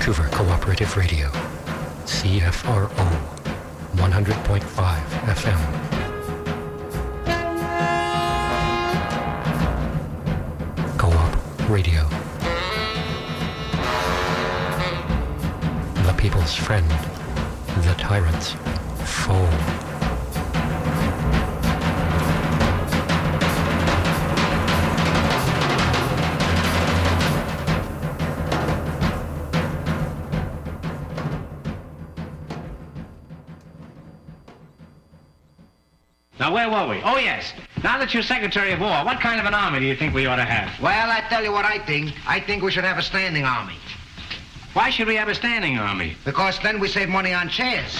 Vancouver Cooperative Radio, CFRO 100.5 FM. Co-op Radio. The people's friend, the tyrant's foe. Now, where were we? Oh, yes. Now that you're Secretary of War, what kind of an army do you think we ought to have? Well, I tell you what I think. I think we should have a standing army. Why should we have a standing army? Because then we save money on chairs.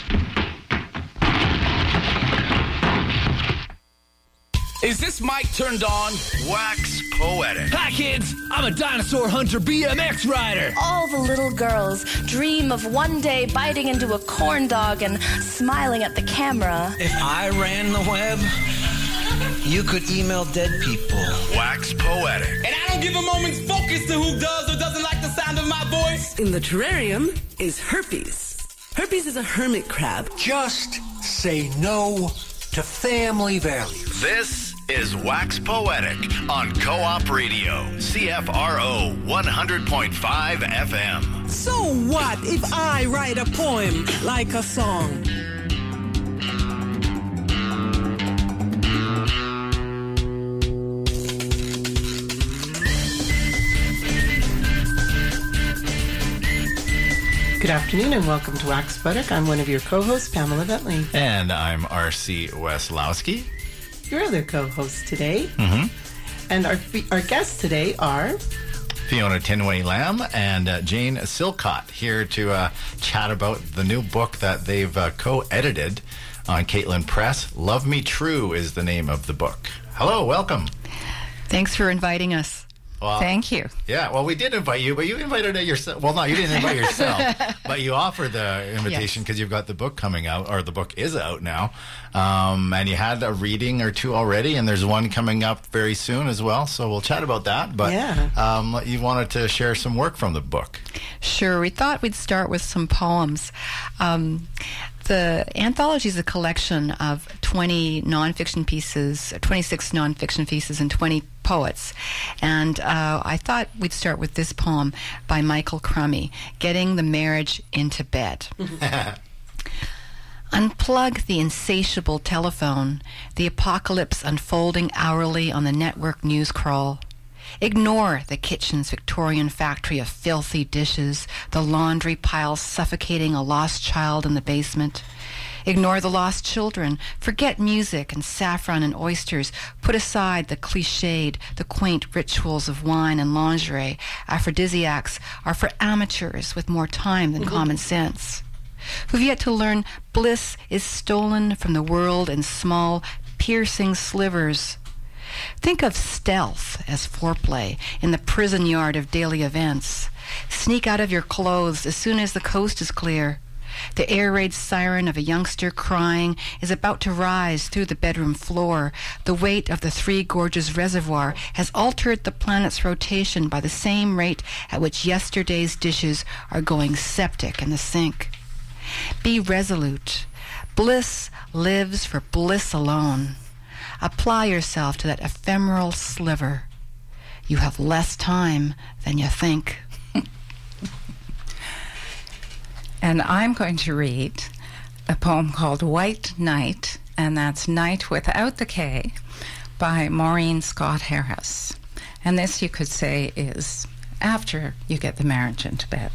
Is this mic turned on? Wax Poetic. Hi, kids. I'm a dinosaur hunter BMX rider. All the little girls dream of one day biting into a corn dog and smiling at the camera. If I ran the web, you could email dead people. Wax Poetic. And I don't give a moment's focus to who does or doesn't like the sound of my voice. In the terrarium is Herpes. Herpes is a hermit crab. Just say no to family values. This is Wax Poetic on Co-op Radio, CFRO 100.5 FM. So what if I write a poem like a song? Good afternoon and welcome to Wax Poetic. I'm one of your co-hosts, Pamela Bentley. And I'm R.C. Weslowski. Your other co-hosts today. Mm-hmm. And our guests today are Fiona Tinway-Lamb and Jane Silcott, here to chat about the new book that they've co-edited on Caitlin Press. Love Me True is the name of the book. Hello, welcome. Thanks for inviting us. Well, thank you. Yeah, well, we did invite you, but you invited yourself. Well, no, you didn't invite yourself, but you offered the invitation because you've got the book coming out, or the book is out now, and you had a reading or two already, and there's one coming up very soon as well, so we'll chat about that, but you wanted to share some work from the book. Sure, we thought we'd start with some poems. The anthology is a collection of 26 nonfiction pieces, and 20 poets. And I thought we'd start with this poem by Michael Crummy, Getting the Marriage into Bed. Unplug the insatiable telephone, the apocalypse unfolding hourly on the network news crawl. Ignore the kitchen's Victorian factory of filthy dishes, the laundry piles suffocating a lost child in the basement. Ignore the lost children. Forget music and saffron and oysters. Put aside the cliched, the quaint rituals of wine and lingerie. Aphrodisiacs are for amateurs with more time than common sense, who've yet to learn bliss is stolen from the world in small, piercing slivers. Think of stealth as foreplay in the prison yard of daily events. Sneak out of your clothes as soon as the coast is clear. The air raid siren of a youngster crying is about to rise through the bedroom floor. The weight of the Three Gorges Reservoir has altered the planet's rotation by the same rate at which yesterday's dishes are going septic in the sink. Be resolute. Bliss lives for bliss alone. Apply yourself to that ephemeral sliver. You have less time than you think. And I'm going to read a poem called White Night, and that's Night without the K, by Maureen Scott Harris. And this, you could say, is after you get the marriage into bed.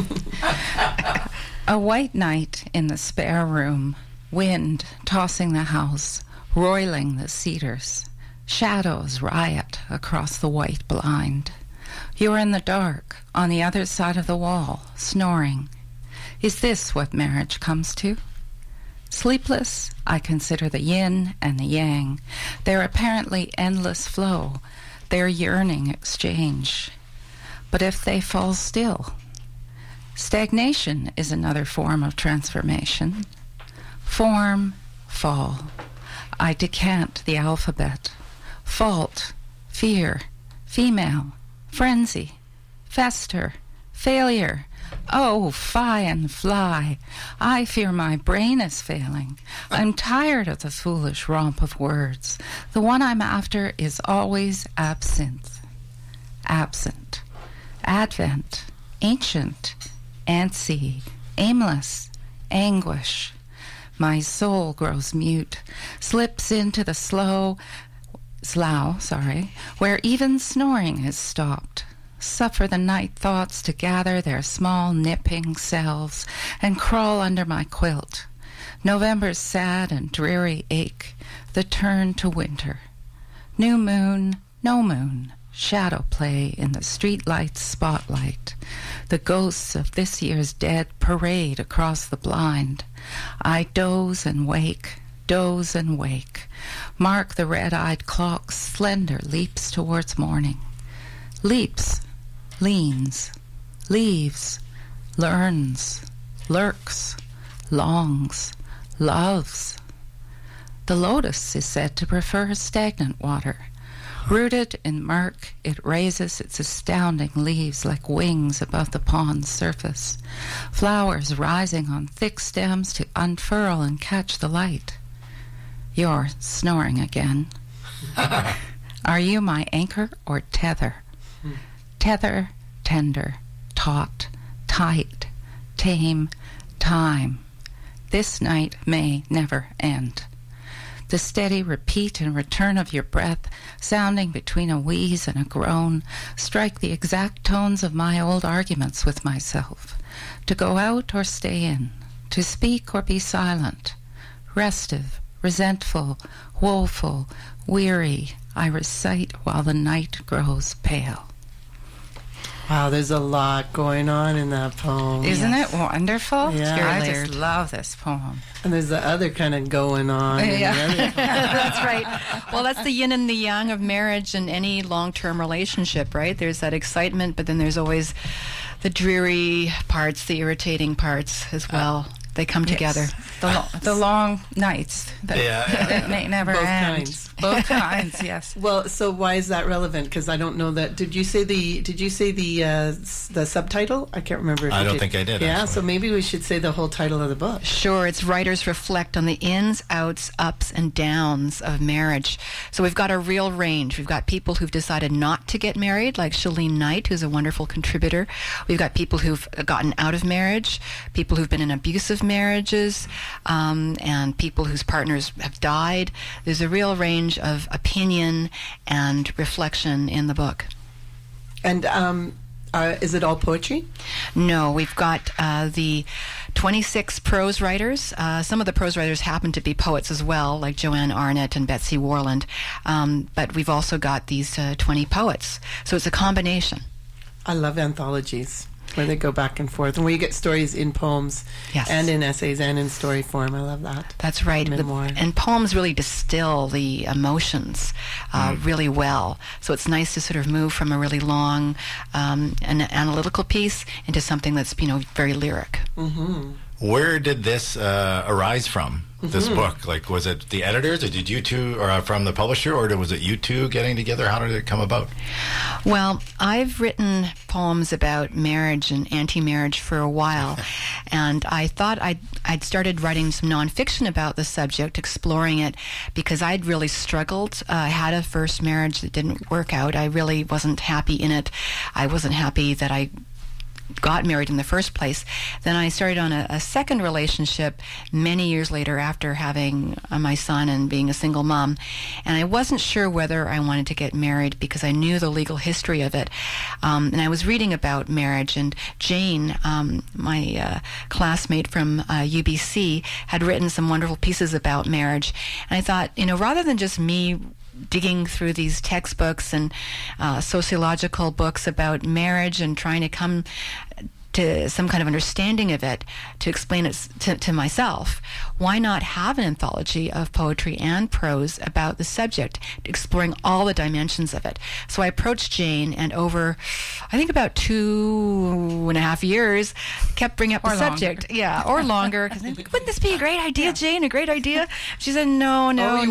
A white night in the spare room, wind tossing the house, roiling the cedars. Shadows riot across the white blind. You're in the dark, on the other side of the wall, snoring. Is this what marriage comes to? Sleepless, I consider the yin and the yang, their apparently endless flow, their yearning exchange. But if they fall still? Stagnation is another form of transformation. Form, fall. I decant the alphabet. Fault, fear, female, frenzy, fester, Failure. Oh, fie and fly. I fear my brain is failing. I'm tired of the foolish romp of words. The one I'm after is always absinthe. Absent. Advent. Ancient. Antsy. Aimless. Anguish. My soul grows mute, slips into the slough, where even snoring is stopped. Suffer the night thoughts to gather their small nipping selves and crawl under my quilt. November's sad and dreary ache, the turn to winter. New moon, no moon, shadow play in the streetlight's spotlight. The ghosts of this year's dead parade across the blind. I doze and wake, mark the red-eyed clock's slender leaps towards morning. Leaps, leans, leaves, learns, lurks, longs, loves. The lotus is said to prefer stagnant water. Rooted in murk, it raises its astounding leaves like wings above the pond's surface, flowers rising on thick stems to unfurl and catch the light. You're snoring again. Are you my anchor or tether? Tether, tender, taut, tight, tame, time. This night may never end. The steady repeat and return of your breath, sounding between a wheeze and a groan, strike the exact tones of my old arguments with myself. To go out or stay in, to speak or be silent, restive, resentful, woeful, weary, I recite while the night grows pale. Wow, there's a lot going on in that poem. Isn't it wonderful? Yeah, I just love this poem. And there's the other kind of going on. Yeah. That's right. Well, that's the yin and the yang of marriage and any long-term relationship, right? There's that excitement, but then there's always the dreary parts, the irritating parts as well. They come together. The long nights that may never Both end. kinds. Both kinds, yes. Well, so why is that relevant? Because I don't know that. Did you say the subtitle? I can't remember. If I you don't did. think I did. Yeah, actually. so maybe we should say the whole title of the book. Sure, it's writers reflect on the ins, outs, ups, and downs of marriage. So we've got a real range. We've got people who've decided not to get married, like Shalene Knight, who's a wonderful contributor. We've got people who've gotten out of marriage, people who've been in abusive marriages, and people whose partners have died. There's a real range of opinion and reflection in the book. And is it all poetry? No, we've got the 26 prose writers. Some of the prose writers happen to be poets as well, like Joanne Arnott and Betsy Warland. But we've also got these 20 poets. So it's a combination. I love anthologies where they go back and forth, and where you get stories in poems and in essays and in story form. I love that. That's right. And poems really distill the emotions really well. So it's nice to sort of move from a really long an analytical piece into something that's, very lyric. Mm-hmm. Where did this arise from? This book, like, was it the editors, or did you two, or from the publisher, or was it you two getting together? How did it come about? Well, I've written poems about marriage and anti-marriage for a while, and I thought I'd started writing some nonfiction about the subject, exploring it, because I'd really struggled. I had a first marriage that didn't work out. I really wasn't happy in it. I wasn't happy that I got married in the first place. Then I started on a second relationship many years later after having my son and being a single mom. And I wasn't sure whether I wanted to get married because I knew the legal history of it. And I was reading about marriage, and Jane, my classmate from UBC, had written some wonderful pieces about marriage. And I thought, rather than just me digging through these textbooks and sociological books about marriage and trying to come to some kind of understanding of it, to explain it to myself, why not have an anthology of poetry and prose about the subject, exploring all the dimensions of it? So I approached Jane, and over, I think about 2.5 years, kept bringing up the subject. Yeah, or longer. Because wouldn't this be a great idea, Jane? A great idea? She said, no.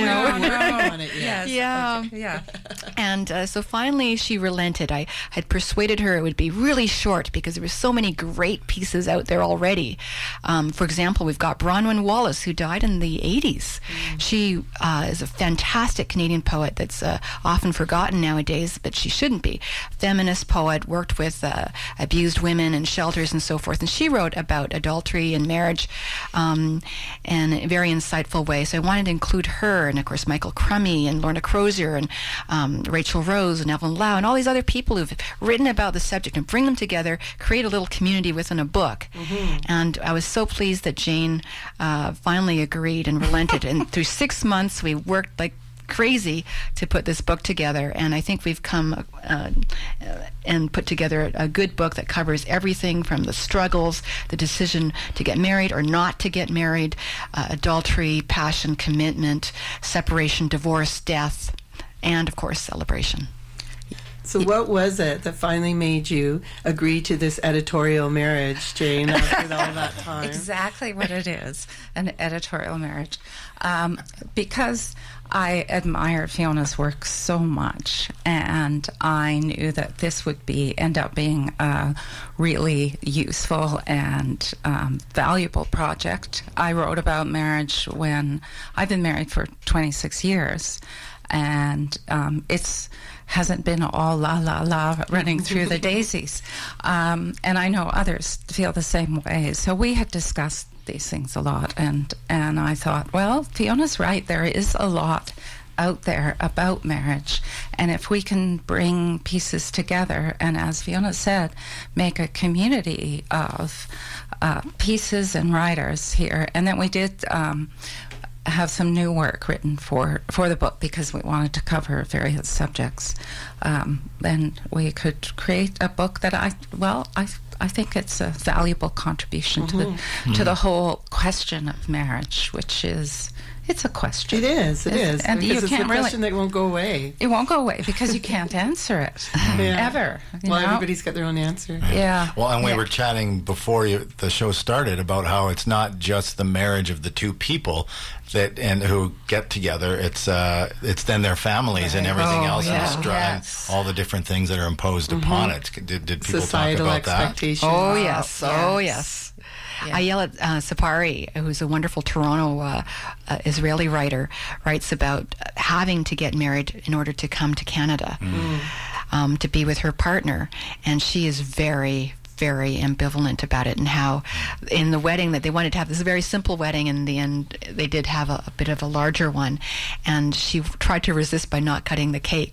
Yeah. And so finally she relented. I had persuaded her it would be really short because there were so many great pieces out there already. For example, we've got Bronwyn Wallace, who died in the 80s. She is a fantastic Canadian poet that's often forgotten nowadays, but she shouldn't be. Feminist poet, worked with abused women in shelters and so forth. And she wrote about adultery and marriage in a very insightful way. So I wanted to include her, and of course Michael Crummey and Lorna Crozier and Rachel Rose and Evelyn Lau and all these other people who've written about the subject, and bring them together, create a little community within a book. And I was so pleased that Jane finally agreed and relented. And through 6 months we worked like crazy to put this book together, and I think we've come and put together a good book that covers everything from the struggles, the decision to get married or not to get married, adultery, passion, commitment, separation, divorce, death, and of course celebration. So what was it that finally made you agree to this editorial marriage, Jane, after all that time? Exactly what it is, an editorial marriage. Because I admired Fiona's work so much, and I knew that this would end up being a really useful and valuable project. I wrote about marriage when I've been married for 26 years, and hasn't been all la la la running through the daisies. And I know others feel the same way. So we had discussed these things a lot, and I thought, well, Fiona's right, there is a lot out there about marriage, and if we can bring pieces together and, as Fiona said, make a community of pieces and writers here. And then we did have some new work written for the book because we wanted to cover various subjects. Then we could create a book that I think it's a valuable contribution to the whole question of marriage, which is, it's a question. It is. And because it's a question that won't go away. It won't go away because you can't answer it ever. Everybody's got their own answer. Yeah. Well, and we were chatting before the show started about how it's not just the marriage of the two people who get together. It's then their families and everything else, and all the different things that are imposed upon it. Did people Societal talk about expectations. that? Oh yes. Oh yes. Yeah. Ayelet Sapari, who's a wonderful Toronto Israeli writer, writes about having to get married in order to come to Canada to be with her partner, and she is very, very ambivalent about it, and how in the wedding that they wanted to have this very simple wedding, in the end they did have a bit of a larger one, and she tried to resist by not cutting the cake.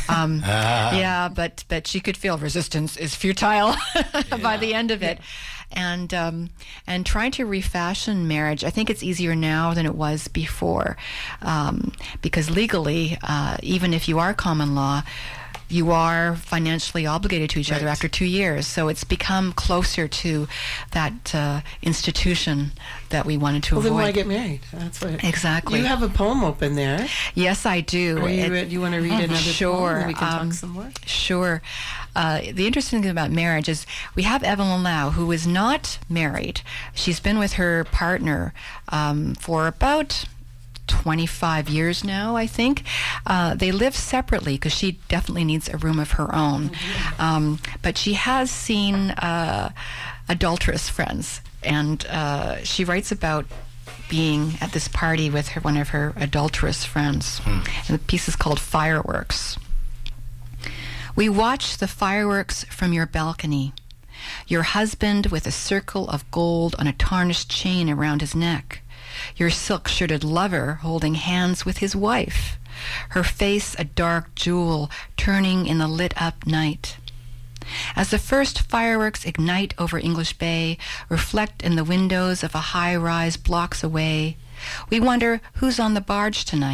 But she could feel resistance is futile by the end of it. And trying to refashion marriage, I think it's easier now than it was before, because legally, even if you are common law, you are financially obligated to each other after 2 years. So it's become closer to that institution that we wanted to avoid. Well, then why get married? That's what. Exactly. You have a poem open there. Yes, I do. You want to read another poem and we can talk some more? Sure. The interesting thing about marriage is we have Evelyn Lau, who is not married. She's been with her partner for about 25 years now, I think. They live separately because she definitely needs a room of her own. But she has seen adulterous friends, and she writes about being at this party with one of her adulterous friends. And the piece is called Fireworks. We watch the fireworks from your balcony. Your husband with a circle of gold on a tarnished chain around his neck. Your silk-shirted lover holding hands with his wife, her face a dark jewel turning in the lit-up night. As the first fireworks ignite over English Bay, reflect in the windows of a high-rise blocks away, we wonder who's on the barge tonight,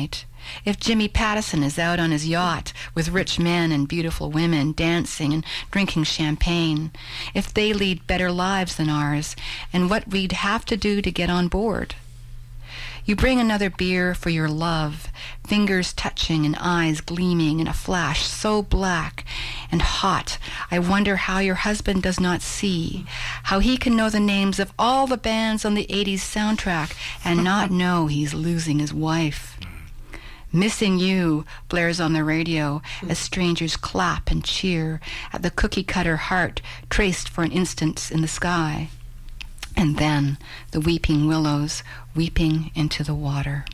If Jimmy Pattison is out on his yacht with rich men and beautiful women dancing and drinking champagne, if they lead better lives than ours, and what we'd have to do to get on board. You bring another beer for your love, fingers touching and eyes gleaming in a flash so black and hot. I wonder how your husband does not see, how he can know the names of all the bands on the 80s soundtrack and not know he's losing his wife. Missing You blares on the radio as strangers clap and cheer at the cookie-cutter heart traced for an instant in the sky. And then the weeping willows weeping into the water.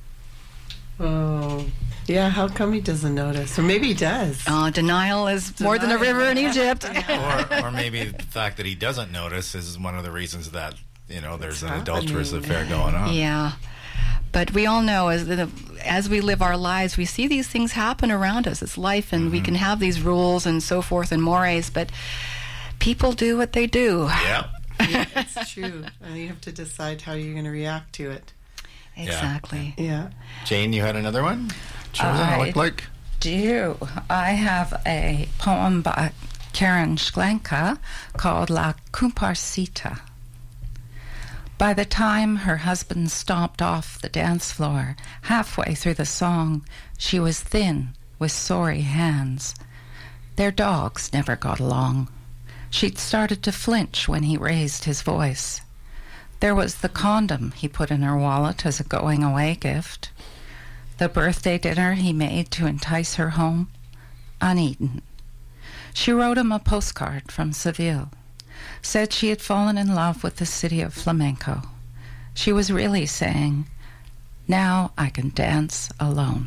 Oh, yeah, how come he doesn't notice? Or maybe he does. Denial is more than a river in Egypt. or maybe the fact that he doesn't notice is one of the reasons that, there's an adulterous affair going on. Yeah. But we all know as we live our lives, we see these things happen around us. It's life, and we can have these rules and so forth and mores, but people do what they do. Yeah. Yeah, it's true. And you have to decide how you're going to react to it. Exactly. Yeah. Jane, you had another one? What does that look like? Do. I have a poem by Karen Shklenka called La Comparsita. By the time her husband stomped off the dance floor, halfway through the song, she was thin with sorry hands. Their dogs never got along. She'd started to flinch when he raised his voice. There was the condom he put in her wallet as a going-away gift. The birthday dinner he made to entice her home, uneaten. She wrote him a postcard from Seville, said she had fallen in love with the city of flamenco. She was really saying, now I can dance alone.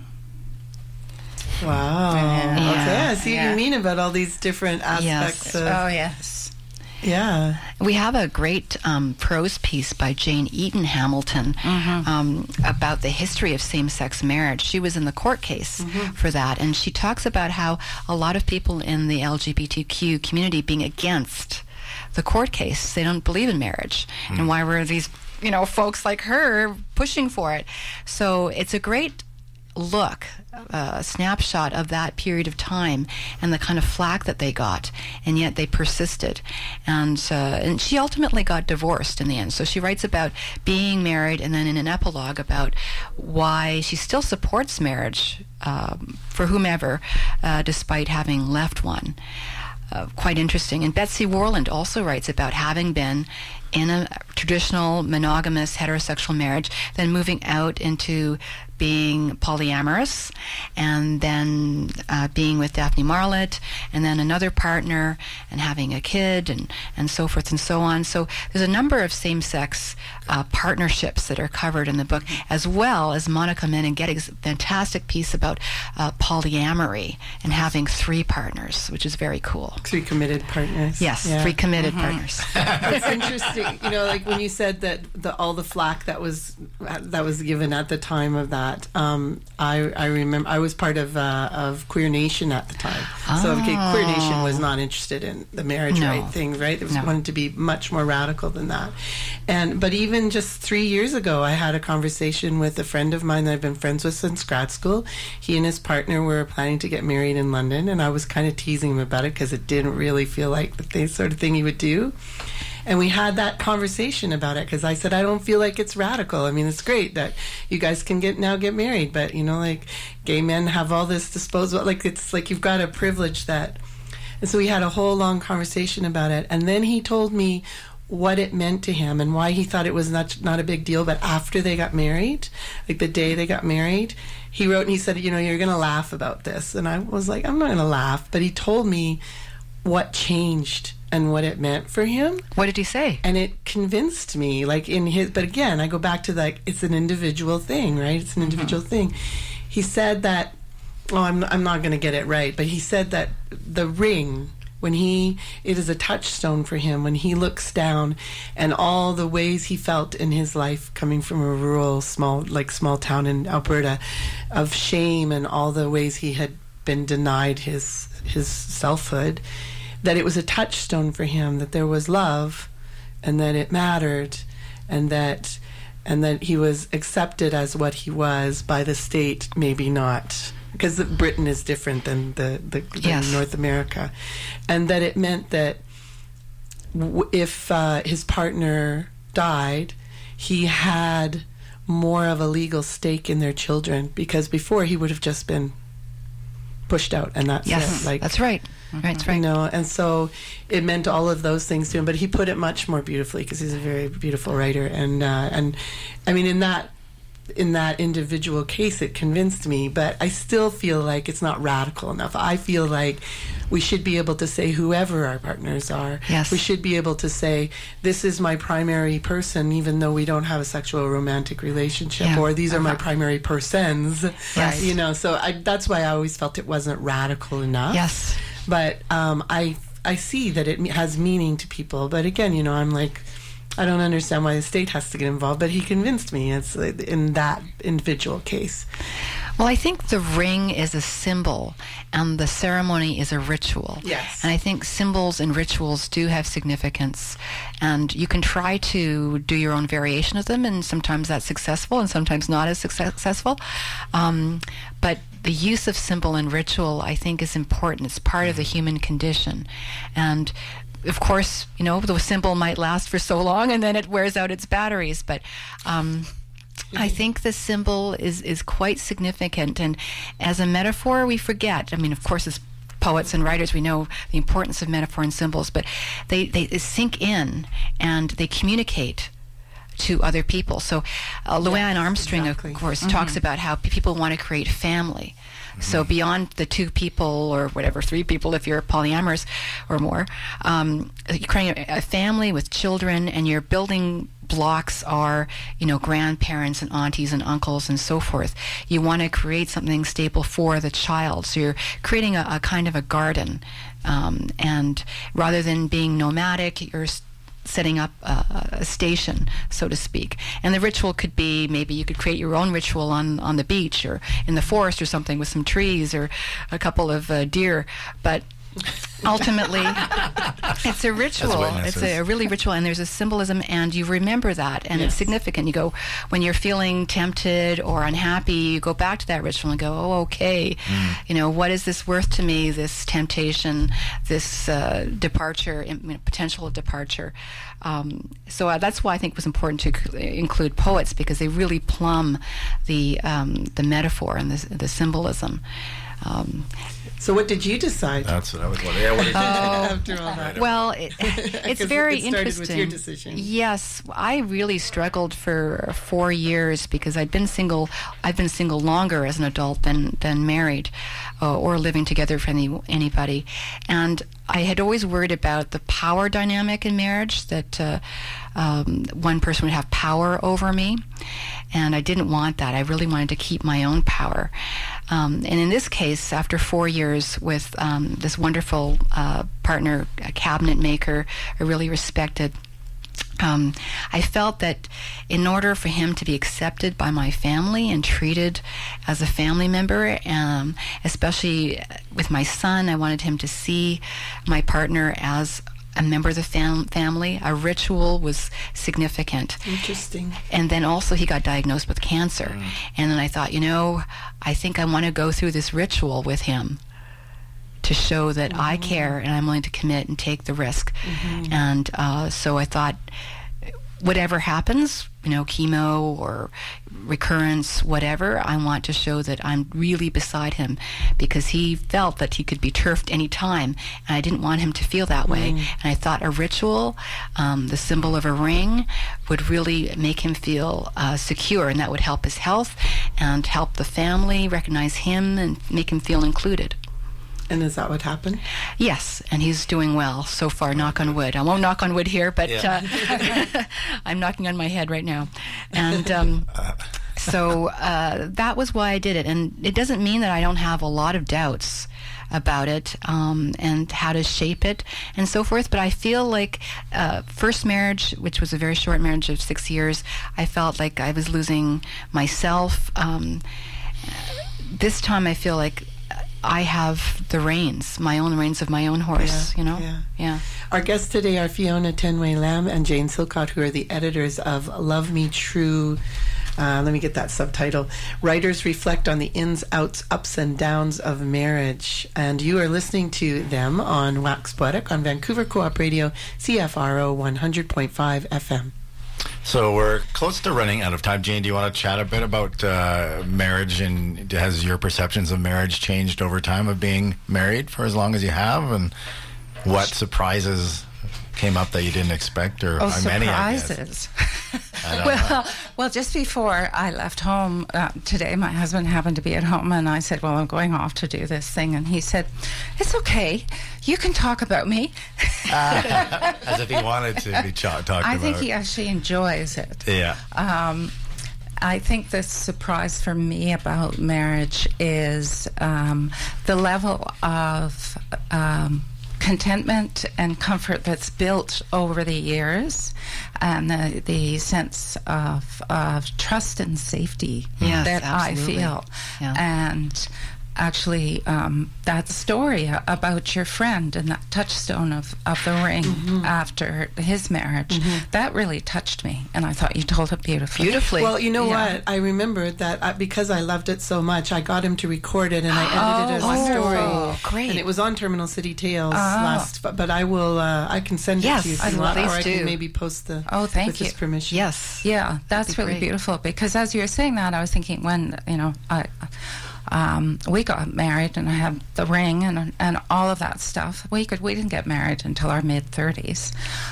Wow. Yeah. Okay, I see what you mean about all these different aspects of... Oh, yes. Yeah. We have a great prose piece by Jane Eaton Hamilton about the history of same-sex marriage. She was in the court case for that, and she talks about how a lot of people in the LGBTQ community being against the court case, they don't believe in marriage, and why were these, folks like her pushing for it? So it's a great look, a snapshot of that period of time and the kind of flack that they got, and yet they persisted. And she ultimately got divorced in the end. So she writes about being married, and then in an epilogue about why she still supports marriage for whomever, despite having left one. Quite interesting. And Betsy Warland also writes about having been in a traditional monogamous heterosexual marriage, then moving out into being polyamorous, and then being with Daphne Marlett, and then another partner, and having a kid, and so forth and so on. So there's a number of same-sex partnerships that are covered in the book, as well as Monica Meneghetti's fantastic piece about polyamory and having 3 partners, which is very cool. 3 committed partners. Yes, yeah. 3 committed partners. It's interesting, like when you said that all the flack that was given at the time of that. I remember I was part of Queer Nation at the time. So Queer Nation was not interested in the marriage right thing, right? It was wanted to be much more radical than that. But even just 3 years ago, I had a conversation with a friend of mine that I've been friends with since grad school. He and his partner were planning to get married in London, and I was kind of teasing him about it because it didn't really feel like the sort of thing he would do. And we had that conversation about it because I said, I don't feel like it's radical. I mean, it's great that you guys can get married, but, gay men have all this disposable, it's like you've got a privilege that... And so we had a whole long conversation about it. And then he told me what it meant to him and why he thought it was not a big deal. But after they got married, like the day they got married, he wrote and he said, you're going to laugh about this. And I was like, I'm not going to laugh. But he told me what changed and what it meant for him. What did he say? And it convinced me, but again, I go back to it's an individual thing, right? It's an individual thing. He said that, I'm not going to get it right, but he said that the ring, it is a touchstone for him when he looks down and all the ways he felt in his life coming from a rural, small town in Alberta of shame and all the ways he had been denied his selfhood, that it was a touchstone for him, that there was love and that it mattered, and that and that he was accepted as what he was by the state, maybe not, because Britain is different than Yes. North America, and that it meant that if his partner died, he had more of a legal stake in their children, because before he would have just been pushed out, and that's Yes, it. Like, that's right. That's right. You know, and so it meant all of those things to him. But he put it much more beautifully, because he's a very beautiful writer, and I mean, in that individual case, it convinced me. But I still feel like it's not radical enough. I feel like we should be able to say whoever our partners are. Yes. We should be able to say, this is my primary person, even though we don't have a sexual or romantic relationship, Yeah. or these are my primary persons. Yes. You know, so that's why I always felt it wasn't radical enough. Yes. But I see that it has meaning to people. But again, you know, I'm like, I don't understand why the state has to get involved. But he convinced me. It's in that individual case. Well, I think the ring is a symbol and the ceremony is a ritual. Yes. And I think symbols and rituals do have significance. And you can try to do your own variation of them, and sometimes that's successful and sometimes not as successful. But the use of symbol and ritual, I think, is important. It's part of the human condition. And of course, you know, the symbol might last for so long and then it wears out its batteries. But I think the symbol is quite significant. And as a metaphor, we forget. I mean, of course, as poets and writers, we know the importance of metaphor and symbols, but they sink in and they communicate to other people. So Louanne Armstrong, of course, talks about how people want to create family. So beyond the two people or whatever, three people if you're polyamorous or more, you're creating a family with children, and your building blocks are, you know, grandparents and aunties and uncles and so forth. You want to create something stable for the child. So you're creating a kind of a garden. And rather than being nomadic, you're setting up a station, so to speak. And the ritual could be, maybe you could create your own ritual on the beach or in the forest or something with some trees or a couple of deer. But ultimately, it's a ritual. It's a really ritual, and there's a symbolism, and you remember that, and it's significant. You go, when you're feeling tempted or unhappy, you go back to that ritual and go, oh, okay, you know, what is this worth to me, this temptation, this departure, potential departure. So that's why I think it was important to include poets, because they really plumb the metaphor and the symbolism. So what did you decide? That's what I was wondering. Yeah, what did you after all that? Well, it's very it started interesting. With your decision. Yes, I really struggled for 4 years because I've been single longer as an adult than married or living together with anybody. And I had always worried about the power dynamic in marriage, that one person would have power over me. And I didn't want that. I really wanted to keep my own power. And in this case, after 4 years with this wonderful partner, a cabinet maker, I really respected, I felt that in order for him to be accepted by my family and treated as a family member, especially with my son, I wanted him to see my partner as a member of the family. A ritual was significant. Interesting. And then also he got diagnosed with cancer. And then I thought, you know, I think I want to go through this ritual with him to show that I care and I'm willing to commit and take the risk. And so I thought, whatever happens, you know, chemo or recurrence, whatever, I want to show that I'm really beside him, because he felt that he could be turfed any time, and I didn't want him to feel that way. And I thought a ritual, the symbol of a ring, would really make him feel secure, and that would help his health and help the family recognize him and make him feel included. And is that what happened? Yes, and he's doing well so far, knock on wood. I won't knock on wood here, but I'm knocking on my head right now. And so that was why I did it. And it doesn't mean that I don't have a lot of doubts about it and how to shape it and so forth. But I feel like first marriage, which was a very short marriage of 6 years, I felt like I was losing myself. This time I feel like I have the reins, my own reins of my own horse, Yeah. Our guests today are Fiona Tenway Lamb and Jane Silcott, who are the editors of Love Me True. Let me get that subtitle. Writers reflect on the ins, outs, ups, and downs of marriage. And you are listening to them on Wax Poetic on Vancouver Co-op Radio, CFRO 100.5 FM. So we're close to running out of time. Jane, do you want to chat a bit about marriage, and has your perceptions of marriage changed over time of being married for as long as you have, and what surprises came up that you didn't expect, or many, I guess? Well, just before I left home today, my husband happened to be at home, and I said, well, I'm going off to do this thing, and he said, it's okay, you can talk about me. As if he wanted to be talked about. I think he actually enjoys it. Yeah. I think the surprise for me about marriage is the level of contentment and comfort that's built over the years, and the sense of trust and safety that absolutely. I feel. Yeah. And actually, that story about your friend and that touchstone of the ring after his marriage, that really touched me, and I thought you told it beautifully. Well, you know what? I remembered that because I loved it so much, I got him to record it, and I edited it as a story. Great. And it was on Terminal City Tales but I will, I can send it to you if you want, or I can maybe post the, with his permission. Yes. Yeah, that's really beautiful, because as you were saying that, I was thinking when, we got married, and I had the ring and all of that stuff. We didn't get married until our mid-30s.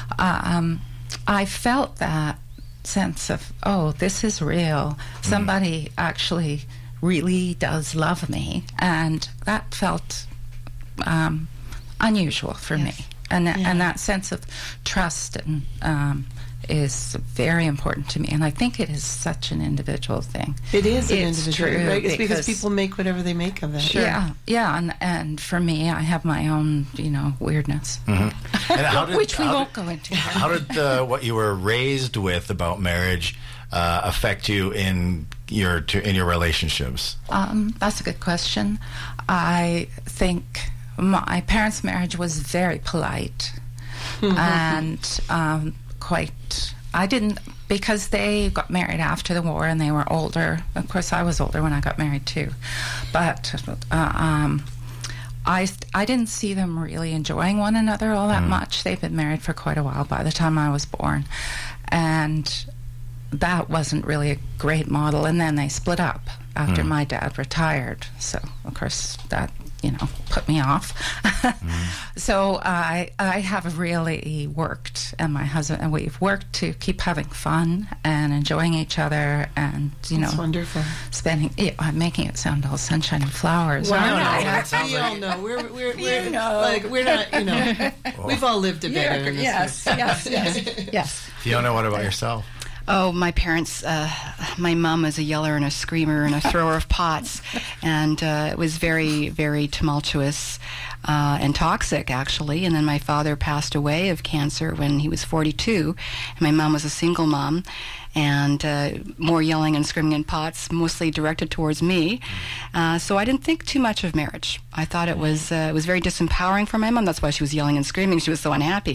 I felt that sense of, this is real. Somebody actually really does love me, and that felt unusual for me. And that sense of trust and is very important to me, and I think it is such an individual thing. It is an it's individual, true, right? It's because people make whatever they make of it. Sure. Yeah, and for me, I have my own, weirdness, and which we won't go into. How did what you were raised with about marriage affect you in your relationships? That's a good question. I think my parents' marriage was very polite, and because they got married after the war and they were older. Of course, I was older when I got married too, but I didn't see them really enjoying one another all that much. They'd been married for quite a while by the time I was born, and that wasn't really a great model. And then they split up after my dad retired, so of course that put me off. So I have really worked, and my husband and we've worked to keep having fun and enjoying each other, and That's wonderful. I'm making it sound all sunshine and flowers. Well, we all know we're like we're not. We've all lived a bit. Yes. Fiona, what about yourself? Oh, my parents, my mom was a yeller and a screamer and a thrower of pots, and it was very, very tumultuous and toxic, actually. And then my father passed away of cancer when he was 42, and my mom was a single mom, and more yelling and screaming in pots, mostly directed towards me. So I didn't think too much of marriage. I thought it was very disempowering for my mom. That's why she was yelling and screaming. She was so unhappy.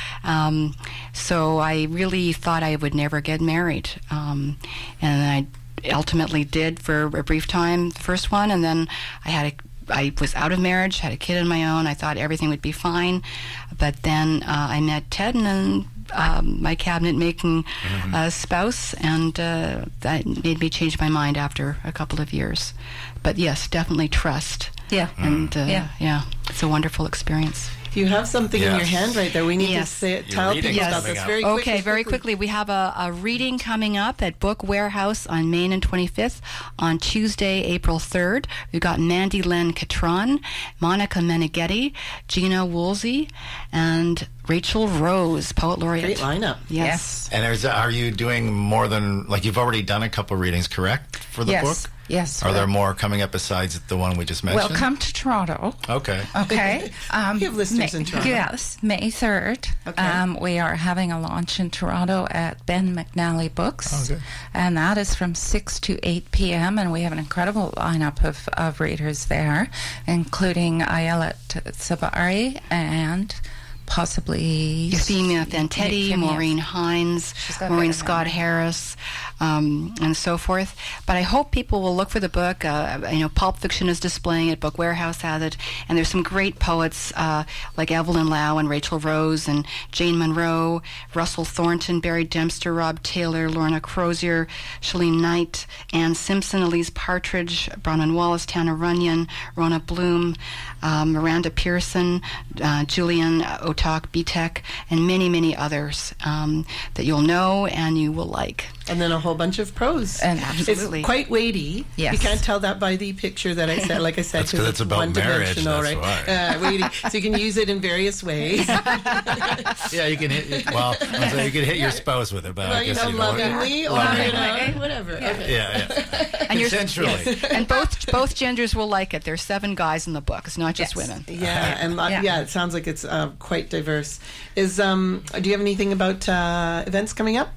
So I really thought I would never get married. And I ultimately did for a brief time, the first one, and then I was out of marriage, had a kid of my own. I thought everything would be fine. But then I met Ted, and then my cabinet-making spouse, and that made me change my mind after a couple of years. But yes, definitely trust. Yeah. And it's a wonderful experience. You have something in your hand right there. We need to tell people about this very quickly. Okay, very quickly. We have a reading coming up at Book Warehouse on Main and 25th on Tuesday, April 3rd. We've got Mandy Len Catron, Monica Meneghetti, Gina Woolsey, and Rachel Rose, Poet Laureate. Great lineup. Yes. And are you doing more than, like, you've already done a couple readings, correct, for the book? Yes. Are there more coming up besides the one we just mentioned? Well, come to Toronto. Okay. Okay. You have listeners in Toronto. Yes, May 3rd. Okay. We are having a launch in Toronto at Ben McNally Books. Oh, good. And that is from 6 to 8 p.m. And we have an incredible lineup of readers there, including Ayelet Sabari and possibly Euphemia Fantetti, Maureen Hines, Maureen Scott Harris, and so forth. But I hope people will look for the book. Pulp Fiction is displaying it. Book Warehouse has it. And there's some great poets like Evelyn Lau and Rachel Rose and Jane Monroe, Russell Thornton, Barry Dempster, Rob Taylor, Lorna Crozier, Shalene Knight, Ann Simpson, Elise Partridge, Bronwyn Wallace, Tana Runyon, Rona Bloom, Miranda Pearson, Julian Otak Bitek, and many, many others that you'll know and you will like. And then a whole bunch of prose. And absolutely. It's quite weighty. Yes. You can't tell that by the picture that I said. Like I said, That's because it's about marriage. That's right? why. Weighty. So you can use it in various ways. Yeah, you can hit. Well, so you can hit your spouse with it, but I guess lovingly or whatever. Yeah, Okay. yeah. And Consensually. Yes. And both genders will like it. There's 7 guys in the book. It's not just women. Yeah, and it sounds like it's quite diverse. Do you have anything about events coming up?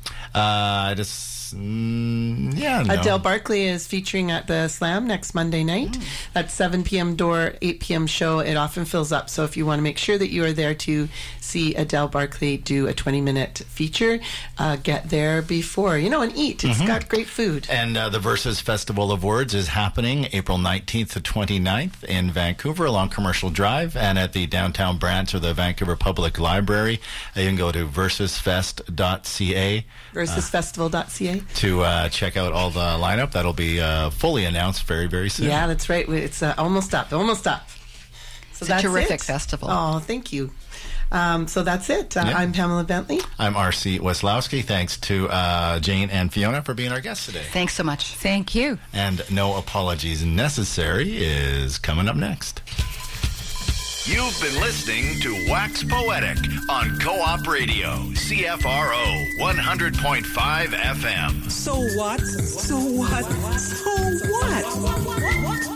Adele Barkley is featuring at the Slam next Monday night. That's 7 p.m. door, 8 p.m. show. It often fills up, so if you want to make sure that you are there to see Adele Barkley do a 20-minute feature, get there before, and eat. It's got great food. And the Versus Festival of Words is happening April 19th to 29th in Vancouver along Commercial Drive and at the downtown branch of the Vancouver Public Library. You can go to versusfest.ca. Versusfestival.ca. To check out all the lineup. That'll be fully announced very, very soon. Yeah, that's right. It's almost up. So it's a terrific festival. Oh, thank you. So that's it. I'm Pamela Bentley. I'm R.C. Weslowski. Thanks to Jane and Fiona for being our guests today. Thanks so much. Thank you. And No Apologies Necessary is coming up next. You've been listening to Wax Poetic on Co-op Radio, CFRO 100.5 FM. So what? So what? So what?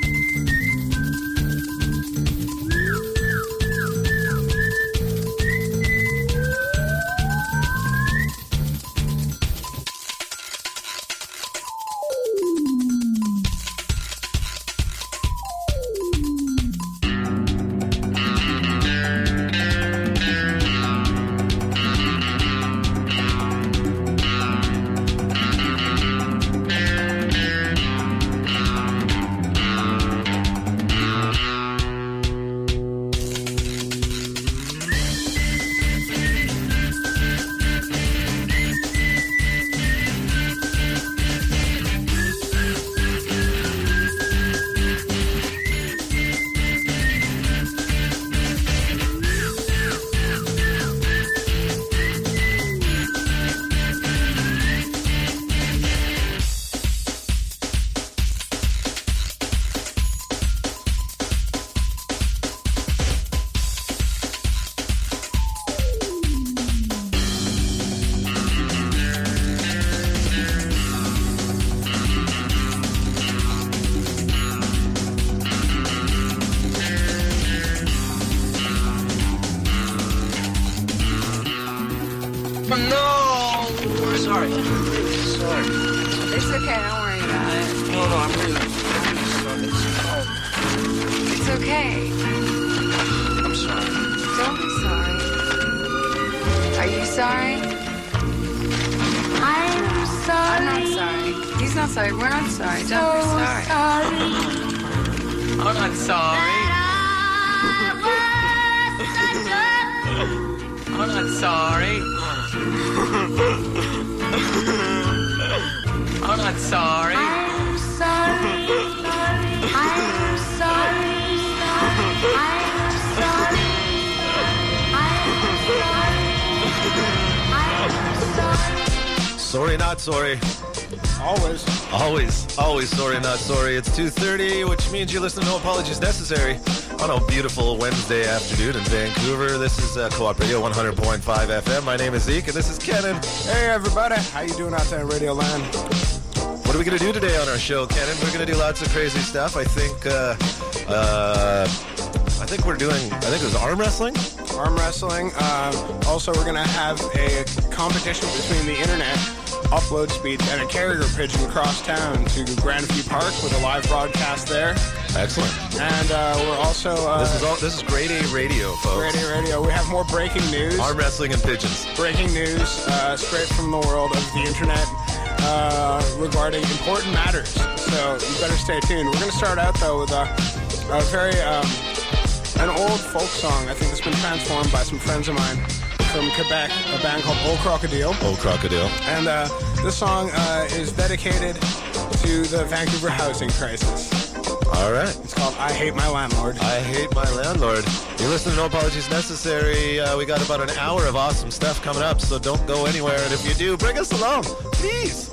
Sorry. It's okay, don't worry about it. No, I'm really sorry. It's okay. I'm sorry. Don't be sorry. Are you sorry? I'm sorry. I'm not sorry. He's not sorry. We're not sorry. Don't be sorry. I'm not sorry. I'm not sorry. I'm not sorry. I'm sorry. I'm sorry. Sorry, not sorry. Always. Always sorry, not sorry. It's 2:30, which means you listen to No Apologies Necessary. on a beautiful Wednesday afternoon in Vancouver. This is Co-op Radio 100.5 FM. My name is Zeke, and this is Kenan. Hey, everybody. How you doing out there in Radio Land? What are we going to do today on our show, Kenan? We're going to do lots of crazy stuff. I think we're doing, I think it was arm wrestling? Arm wrestling. Also, we're going to have a competition between the internet upload speed and a carrier pigeon across town to Grandview Park with a live broadcast there. Excellent. And we're also... This is Grade A Radio, folks. Grade A Radio. We have more breaking news. Arm wrestling and pigeons. Breaking news straight from the world of the internet regarding important matters. So you better stay tuned. We're going to start out, though, with a very... an old folk song. I think it's been transformed by some friends of mine from Quebec, a band called Old Crocodile. Old Crocodile. And this song is dedicated to the Vancouver housing crisis. All right. It's called I Hate My Landlord. I Hate My Landlord. You're listening to No Apologies Necessary. We got about an hour of awesome stuff coming up, so don't go anywhere. And if you do, bring us along, please.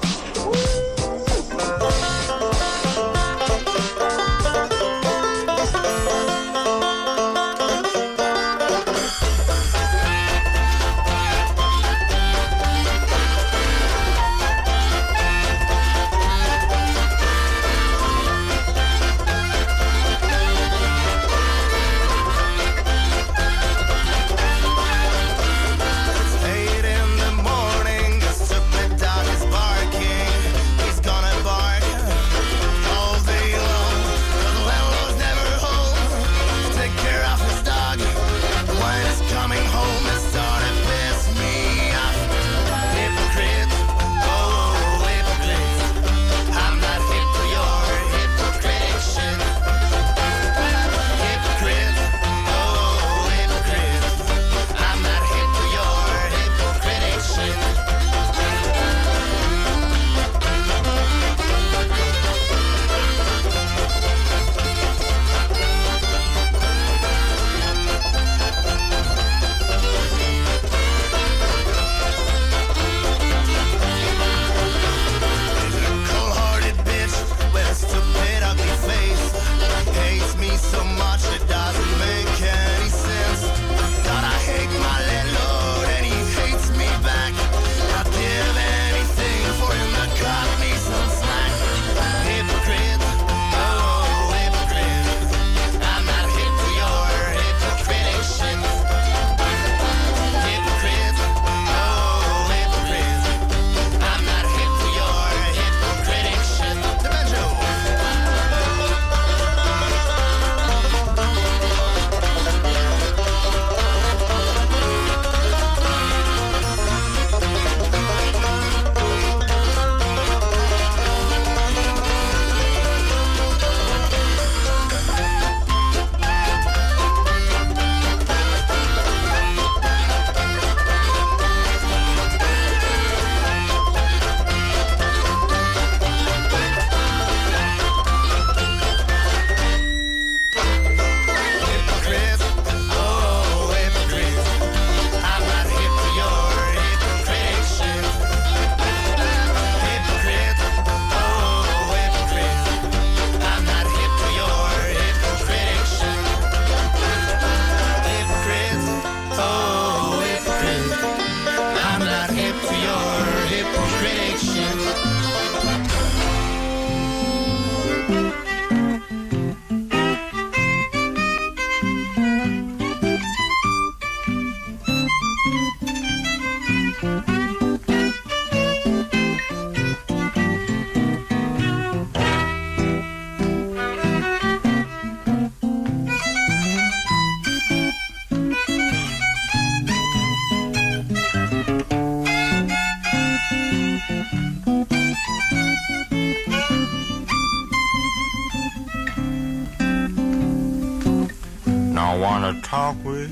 Talk with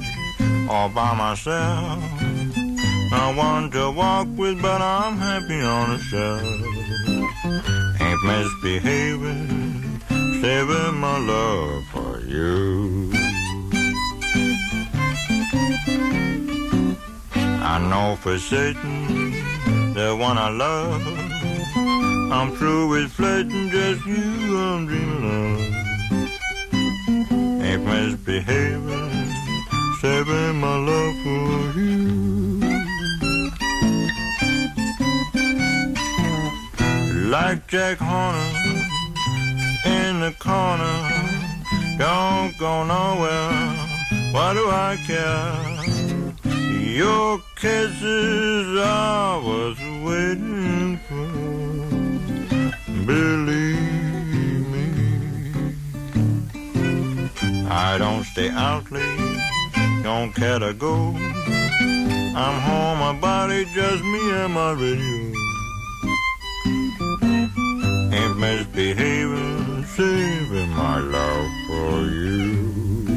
all by myself. I want to walk with, but I'm happy on the shelf. Ain't misbehaving, saving my love for you. I know for certain the one I love, I'm through with flirting, just you I'm dreaming of. ain't misbehaving, saving my love for you. Like Jack Horner in the corner, don't go nowhere, why do I care? Your kisses I was waiting for, believe me. I don't stay out late, don't care to go. I'm home, my body, just me and my radio. Ain't misbehaving, saving my love for you.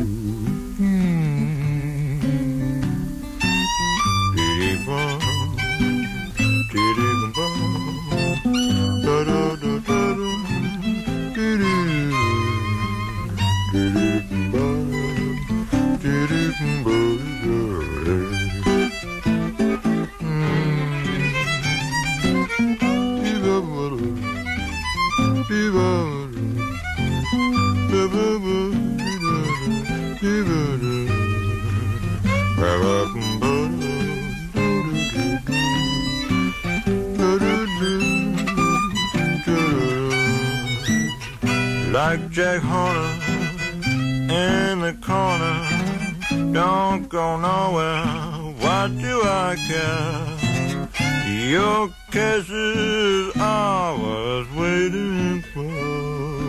Like Jack Horner in the corner, don't go nowhere, what do I care? Your kisses I was waiting for.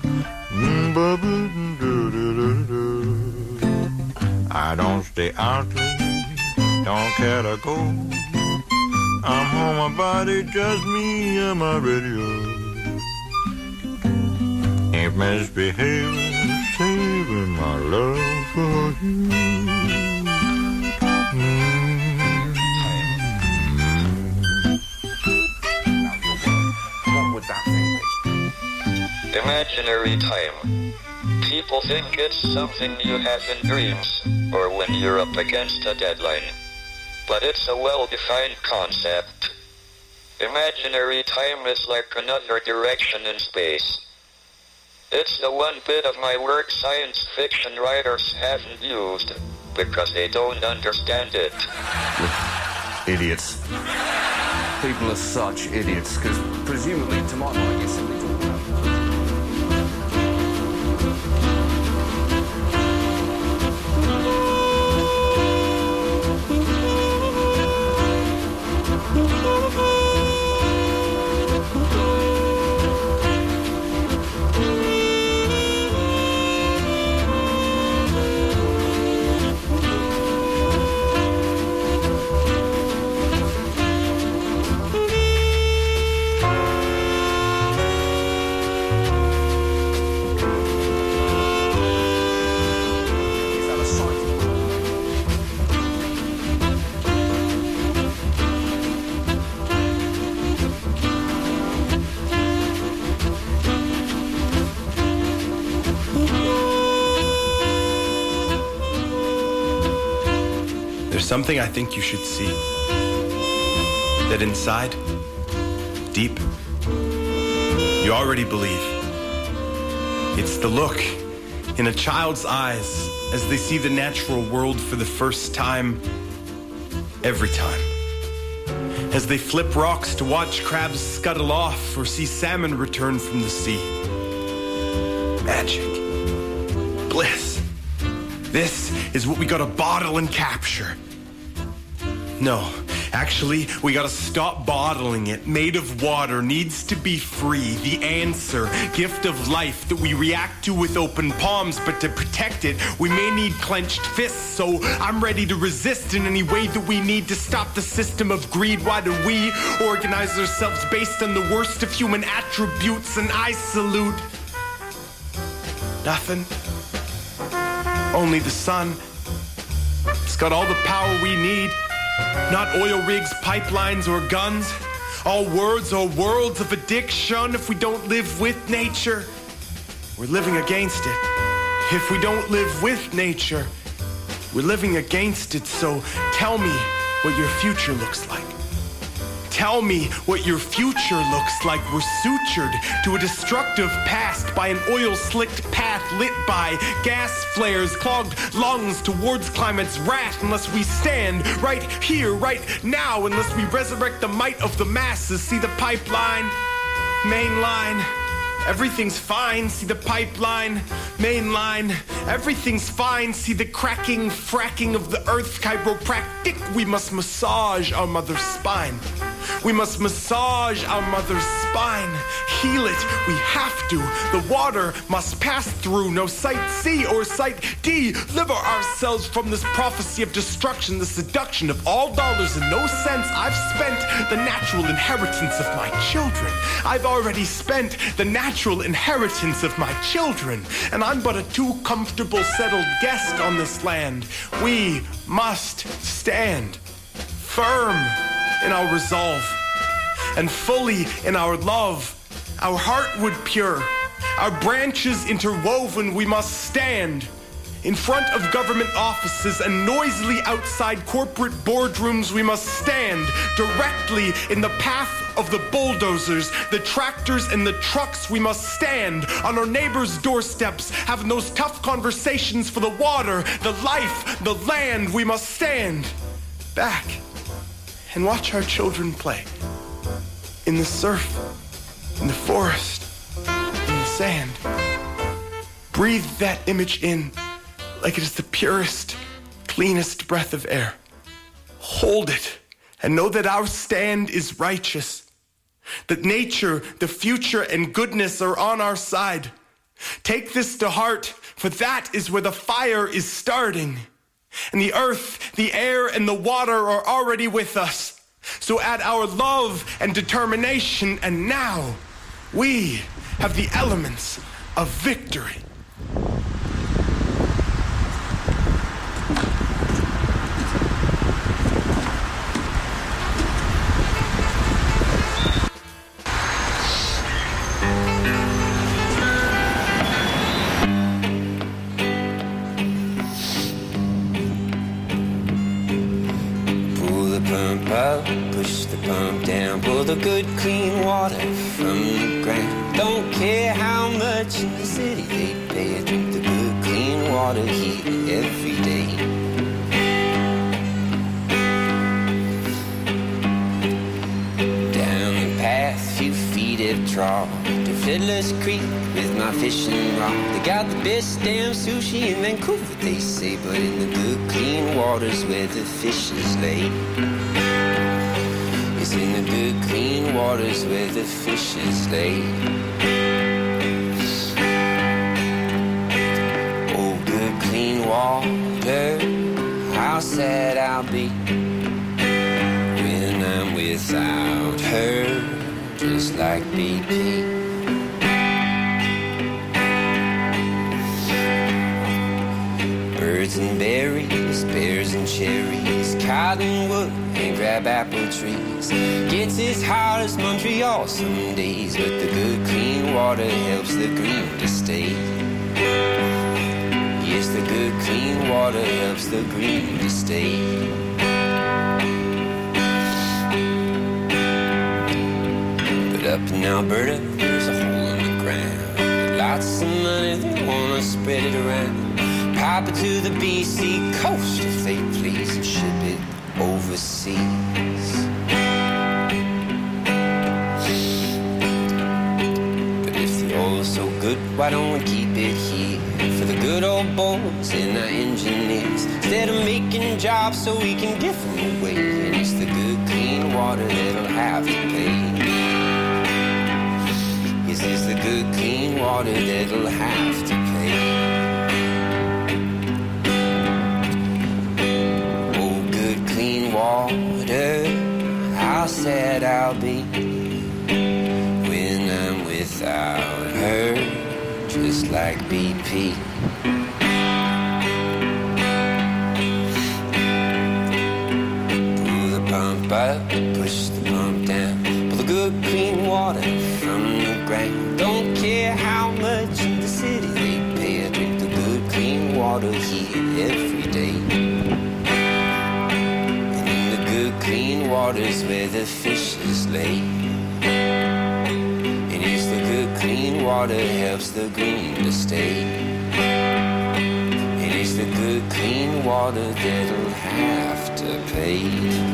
I don't stay out late, don't care to go. I'm home, my body, just me and my radio. Ain't misbehaving, saving my love for you. What would that thing be? Imaginary time. People think it's something you have in dreams, or when you're up against a deadline. But it's a well-defined concept. Imaginary time is like another direction in space. It's the one bit of my work science fiction writers haven't used, because they don't understand it. Idiots. People are such idiots, because presumably, to my mind, you're simply talking about... Something I think you should see. That inside, deep, you already believe. It's the look in a child's eyes as they see the natural world for the first time, every time. As they flip rocks to watch crabs scuttle off or see salmon return from the sea. Magic. Bliss. This is what we gotta bottle and capture. No, actually, we gotta stop bottling it. Made of water, needs to be free. The answer, gift of life that we react to with open palms, but to protect it, we may need clenched fists. So I'm ready to resist in any way that we need to stop the system of greed. Why do we organize ourselves based on the worst of human attributes? And I salute nothing. Only the sun. It's got all the power we need. Not oil rigs, pipelines, or guns. All words or worlds of addiction. If we don't live with nature, we're living against it. If we don't live with nature, we're living against it. So tell me what your future looks like. Tell me what your future looks like. We're sutured to a destructive past by an oil-slicked path lit by gas flares, clogged lungs towards climate's wrath. Unless we stand right here, right now, unless we resurrect the might of the masses. See the pipeline, main line. Everything's fine, see the pipeline, main line. Everything's fine, see the cracking, fracking of the earth. Chiropractic, we must massage our mother's spine. We must massage our mother's spine. Heal it, we have to. The water must pass through. No sight C or sight D. Deliver ourselves from this prophecy of destruction, the seduction of all dollars and no cents. I've spent the natural inheritance of my children. I've already spent the natural inheritance of my children. And I'm but a too comfortable, settled guest on this land. We must stand firm in our resolve and fully in our love, our heartwood pure, our branches interwoven. We must stand in front of government offices and noisily outside corporate boardrooms. We must stand directly in the path of the bulldozers, the tractors and the trucks. We must stand on our neighbors' doorsteps, having those tough conversations for the water, the life, the land. We must stand back and watch our children play in the surf, in the forest, in the sand. Breathe that image in like it is the purest, cleanest breath of air. Hold it and know that our stand is righteous, that nature, the future, and goodness are on our side. Take this to heart, for that is where the fire is starting. And the earth, the air, and the water are already with us. So add our love and determination, and now we have the elements of victory. Push the pump down, pull the good clean water from the ground. Don't care how much in the city they pay, I drink the good clean water here every day. Down the path, few feet have trod to Fiddler's Creek with my fishing rod. They got the best damn sushi in Vancouver, they say, but in the good clean waters where the fishes lay. In the good clean waters where the fishes lay. Oh, good clean water, how sad I'll be when I'm without her, just like BP. Birds and berries, pears and cherries, cottonwood and crabapple trees. Gets as hot as Montreal some days, but the good clean water helps the green to stay. Yes, the good clean water helps the green to stay. But up in Alberta, there's a hole in the ground. Lots of money, they wanna spread it around. Pipe it to the BC coast if they please, and ship it overseas. But if the oil's so good, why don't we keep it here for the good old boys and our engineers, instead of making jobs so we can give them away? And it's the good clean water that'll have to pay. Yes, it's the good clean water that'll have to pay. Water, how sad I'll be when I'm without her, just like BP. Pull the pump up, push the pump down, pull the good clean water from the ground. Don't care how much in the city they pay, I drink the good clean water here every day. Clean waters where the fishes lake. And it's the good clean water helps the green to stay. And it's the good clean water that'll have to pay.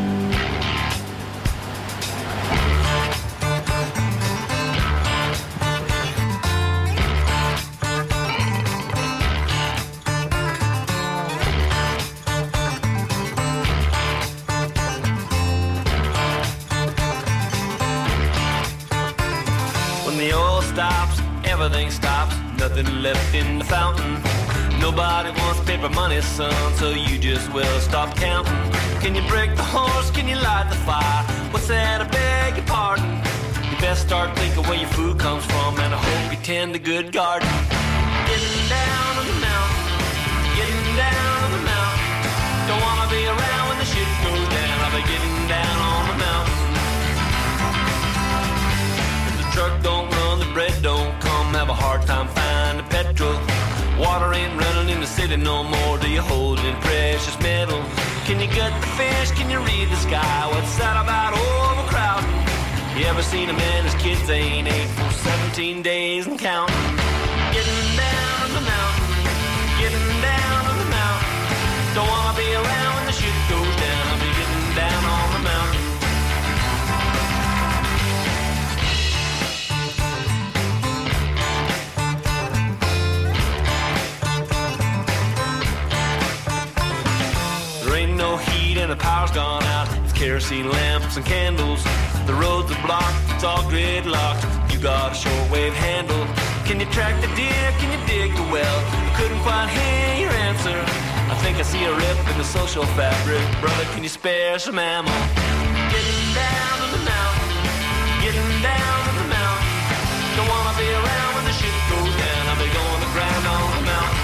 Everything stops, nothing left in the fountain. Nobody wants paper money, son, so you just will stop counting. Can you break the horse? Can you light the fire? What's that? I beg your pardon. You best start thinking where your food comes from, and I hope you tend a good garden. Getting down on the mountain, getting down on the mountain. Don't wanna be around when the shit goes down. I'll be getting down on the mountain. If the truck don't run, the bread don't come. Have a hard time finding petrol. Water ain't running in the city no more. Do you hold in precious metal? Can you gut the fish? Can you read the sky? What's that about overcrowding? You ever seen a man his kids ain't ate for 17 days and counting? Getting down on the mountain, getting down on the mountain. Don't wanna be around when the shit goes down. I'll be getting down on the mountain. No heat and the power's gone out. It's kerosene lamps and candles. The roads are blocked, it's all gridlocked. You got a shortwave handle. Can you track the deer? Can you dig the well? I couldn't quite hear your answer. I think I see a rip in the social fabric. Brother, can you spare some ammo? Getting down on the mountain, getting down on the mountain. Don't wanna be around when the shit goes down. I'll be going to ground on the mountain.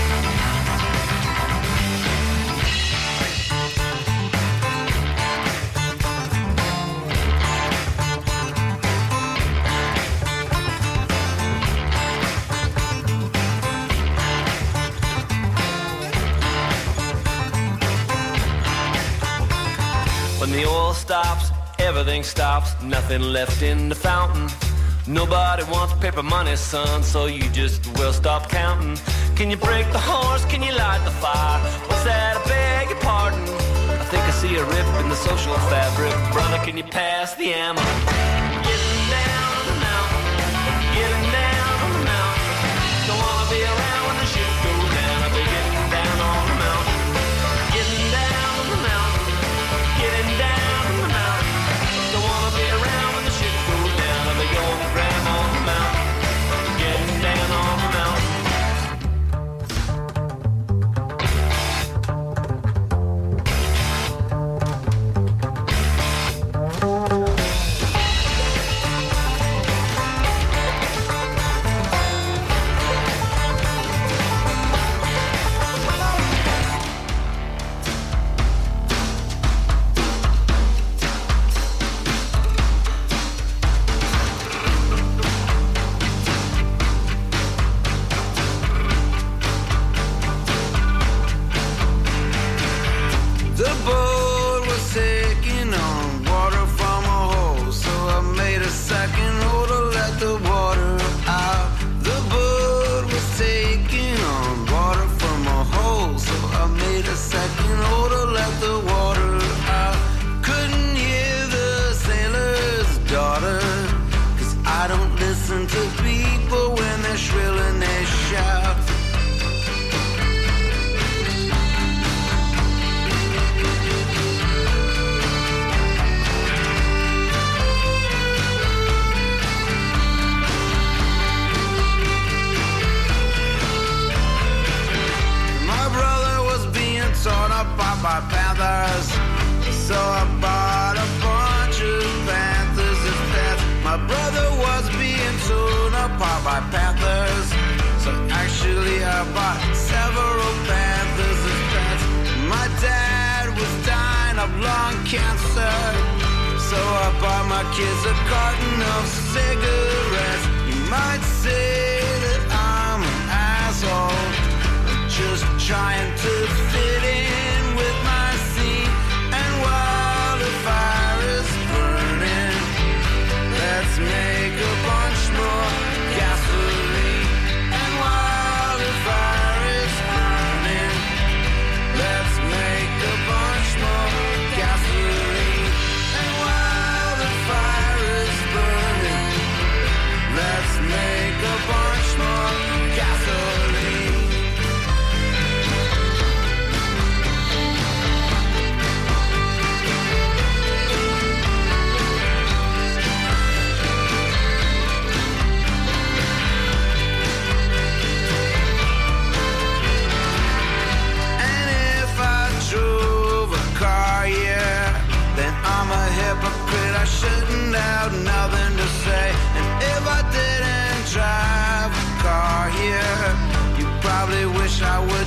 When the oil stops, everything stops, nothing left in the fountain. Nobody wants paper money, son, so you just will stop counting. Can you break the horse? Can you light the fire? What's that? I beg your pardon. I think I see a rip in the social fabric. Brother, can you pass the ammo? Getting down on the mountain, getting down on the mountain. Don't wanna be around when the shit goes down. I'll be getting down on the mountain, getting down on the mountain. Getting down on the mountain. Don't wanna be around when the shit goes down. I'll be going to ground on the mountain. Getting down on the mountain. by panthers. So I bought a bunch of panthers as pets. My brother was being torn apart by panthers. So actually I bought several panthers as pets. My dad was dying of lung cancer. So I bought my kids a carton of cigarettes. You might say that I'm an asshole, just trying to fit in with my scene. And while the fire is burning,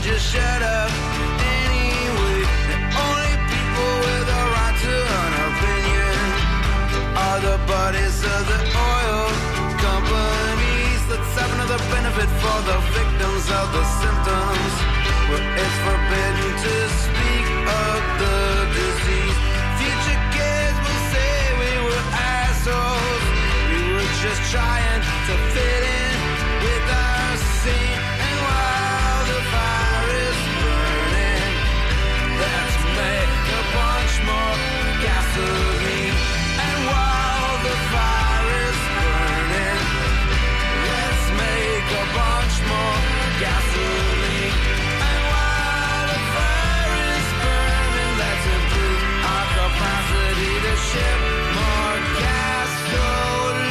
just shut up anyway. The only people with a right to an opinion are the bodies of the oil companies. Let's have another benefit for the victims of the symptoms. Well, it's forbidden to speak of the disease. Future kids will say we were assholes. We were just trying to fit in with our scene. And while the fire is burning, let's make a bunch more gasoline. And while the fire is burning, let's make a bunch more gasoline. And while the fire is burning, let's improve our capacity to ship more gasoline.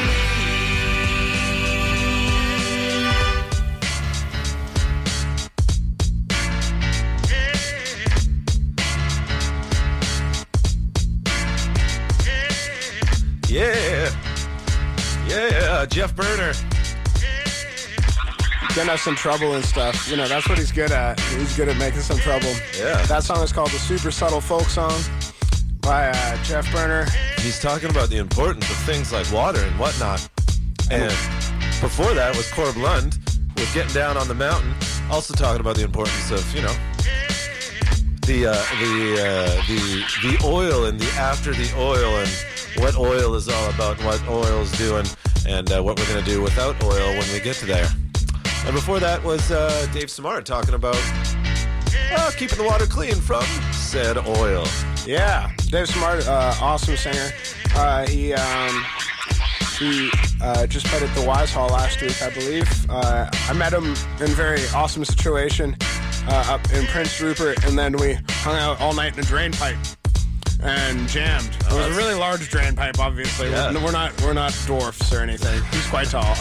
Yeah, Jeff Burner. Getting us some trouble and stuff. You know, that's what he's good at. He's good at making some trouble. Yeah. That song is called The Super Subtle Folk Song by Jeff Burner. He's talking about the importance of things like water and whatnot. And before that was Corb Lund with Getting Down on the Mountain, also talking about the importance of, you know, the oil and the after the oil and what oil is all about and what oil's doing and what we're going to do without oil when we get to there. And before that was Dave Smart talking about keeping the water clean from said oil. Yeah, Dave Smart, awesome singer. He just played at the Wise Hall last week, I believe. I met him in a very awesome situation up in Prince Rupert, and then we hung out all night in a drain pipe and jammed. It was a really large drain pipe, obviously. Yeah. We're not dwarfs or anything. He's quite tall.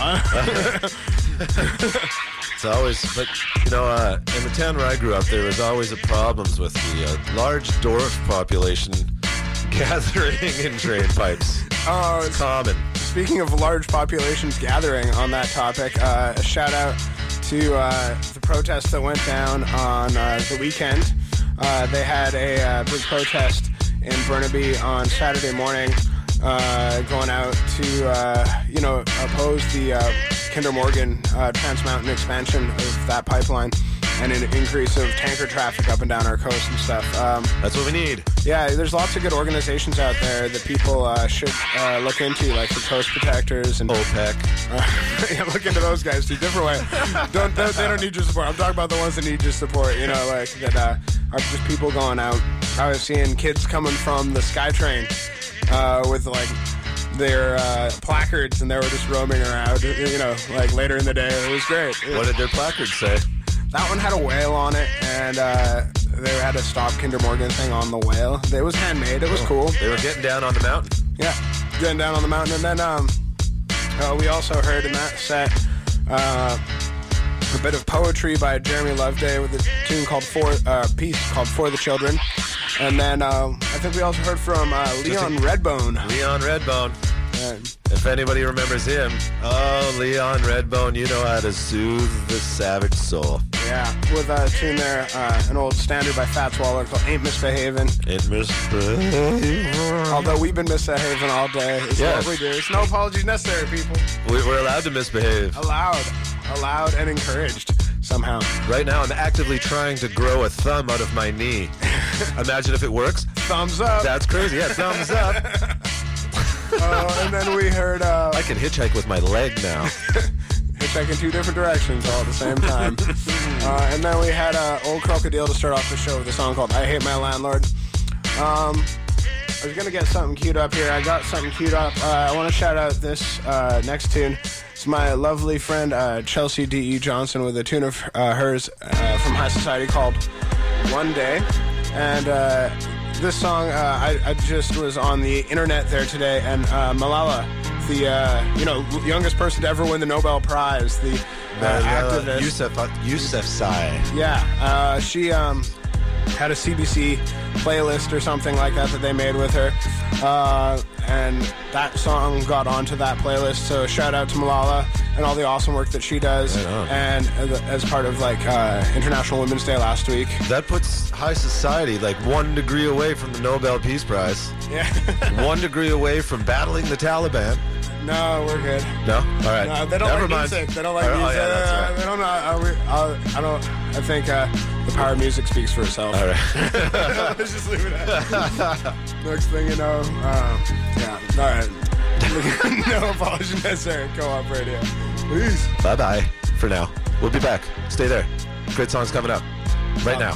It's always, but you know, in the town where I grew up, there was always a problems with the large dwarf population gathering in drain pipes. Oh, it's common. Speaking of large populations gathering on that topic, a shout out to the protest that went down on the weekend. They had a big protest in Burnaby on Saturday morning, going out to, oppose the Kinder Morgan Trans Mountain expansion of that pipeline and an increase of tanker traffic up and down our coast and stuff. That's what we need. Yeah, there's lots of good organizations out there that people should look into, like the Coast Protectors and OPEC. Yeah, look into those guys too. Different way. They don't need your support. I'm talking about the ones that need your support. You know, like that are just people going out. I was seeing kids coming from the SkyTrain with like their placards, and they were just roaming around. You know, like later in the day. It was great. What did their placards say? That one had a whale on it, and they had a Stop Kinder Morgan thing on the whale. It was handmade. It was cool. They were getting down on the mountain. Yeah, getting down on the mountain. And then we also heard in that set a bit of poetry by Jeremy Loveday with a tune called piece called For the Children. And then I think we also heard from Leon Redbone. Leon Redbone. If anybody remembers him, Leon Redbone, you know how to soothe the savage soul. Yeah, with a tune there, an old standard by Fats Waller called Ain't Misbehavin'. Ain't Misbehavin'. Although we've been misbehaving all day. It's what we do. It's no apologies necessary, people. We're allowed to misbehave. Allowed and encouraged somehow. Right now, I'm actively trying to grow a thumb out of my knee. Imagine if it works. Thumbs up. That's crazy. Yeah, thumbs up. And then we heard... I can hitchhike with my leg now. Hitchhike in two different directions all at the same time. And then we had Old Crocodile to start off the show with a song called I Hate My Landlord. I was going to get something queued up here. I got something queued up. I want to shout out this next tune. It's my lovely friend Chelsea D.E. Johnson with a tune of hers from High Society called One Day. And this song, I just was on the internet there today, and Malala, the youngest person to ever win the Nobel Prize, the activist. Yousafzai. Yeah, she had a CBC playlist or something like that they made with her. And that song got onto that playlist. So shout out to Malala and all the awesome work that she does. And as part of like International Women's Day last week. That puts high society like 1 degree away from the Nobel Peace Prize. Yeah. 1 degree away from battling the Taliban. No, we're good. No? All right. No, they don't Never like mind. music. They don't like music. Yeah, that's right. They don't know. I think the power of music speaks for itself. All right. Let's just leave it at that. Next thing you know, yeah. All right. No apology necessary. Co-op Radio. Peace. Bye-bye for now. We'll be back. Stay there. Great songs coming up right now.